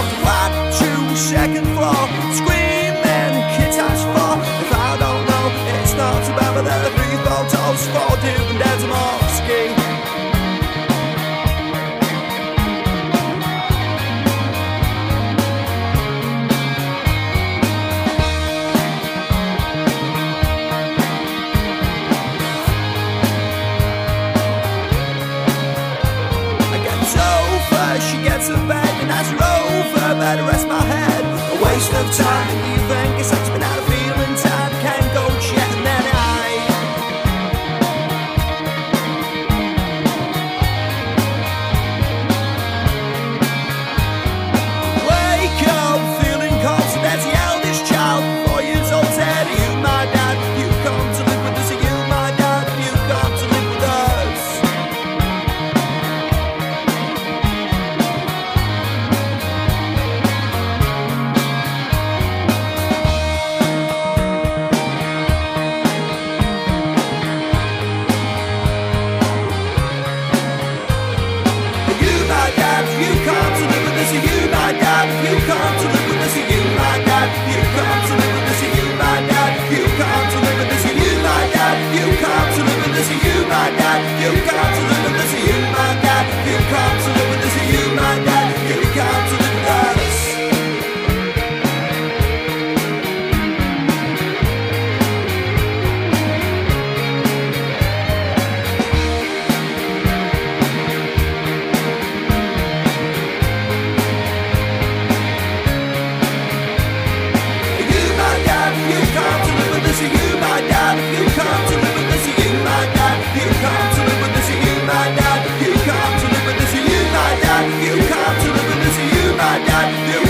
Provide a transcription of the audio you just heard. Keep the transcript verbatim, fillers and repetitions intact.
Flat two, second floor, screaming, kid times four. If I don't know, it's not too bad, but there are three photos, four different dads of Mosky. She gets to bed and as her over, better rest my head. A waste of time, and you think it's like been out of feeling time. Can't go yet, and then I wake up feeling cold. So that's the eldest child, four years old. Said, "Are you my dad? You come to live with us. Are you my dad? You come to live with us." You come to live with us, are you my dad? You come to live with us, are you my dad? You come to live with us, are you my dad? You come to live with us, are you my dad? You come to live with us, are you my dad? You come to live with us, are you my dad? You come to live with us, are you my dad? You come to live with us. You come to live with us, are you my dad? You come to live with us, are you my dad? You come to live with us, are you my dad? You come to live with us, are you my dad? You come to live with us, are you my dad?